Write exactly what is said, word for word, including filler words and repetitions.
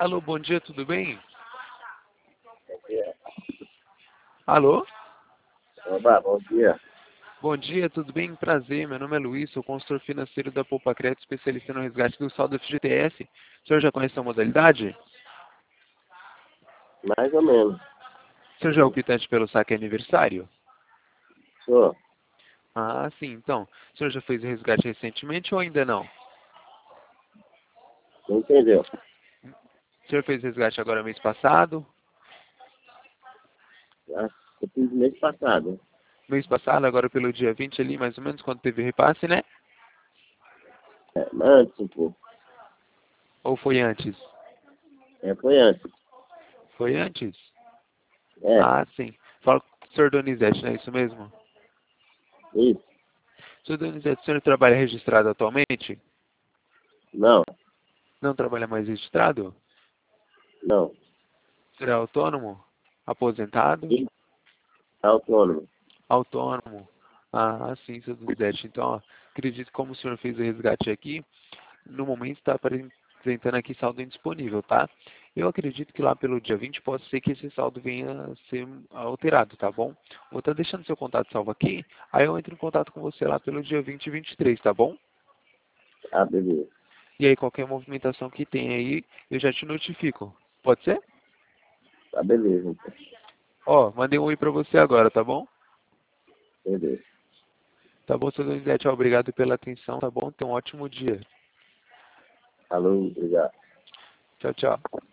Alô, bom dia, tudo bem? Bom dia. Alô? Oba, bom dia. Bom dia, tudo bem? Prazer, meu nome é Luiz, sou consultor financeiro da Poupa Crédito, especialista no resgate do saldo F G T S. O senhor já conhece a modalidade? Mais ou menos. O senhor já é optante pelo saque aniversário? Sou. Ah, sim, então. O senhor já fez o resgate recentemente ou ainda não? Não entendeu? O senhor fez o resgate agora mês passado? Já eu fiz mês passado. Mês passado, agora pelo dia vinte ali, mais ou menos, quando teve o repasse, né? É, mas antes um pouco. Ou foi antes? É, foi antes. Foi antes? É, Ah, sim. Fala com o senhor Donizete, não é isso mesmo? isso. senhor Donizete, o senhor trabalha registrado atualmente? Não, Não trabalha mais registrado? não. O senhor é autônomo? Aposentado? Isso. Autônomo. Autônomo. Ah, sim, senhor Donizete. Então, ó, acredito que como o senhor fez o resgate aqui, no momento está apresentando aqui saldo indisponível, tá? Eu acredito que lá pelo dia vinte pode ser que esse saldo venha a ser alterado, tá bom? Vou estar deixando seu contato salvo aqui, aí eu entro em contato com você lá pelo dia vinte e vinte e três, tá bom? Ah, beleza. E aí qualquer movimentação que tem aí, eu já te notifico. Pode ser? Tá beleza, então. Ó, mandei um oi pra você agora, tá bom? Beleza. Tá bom, seu Donizete, ó, obrigado pela atenção, tá bom? Tenha um ótimo dia. Falou, obrigado. Tchau, tchau.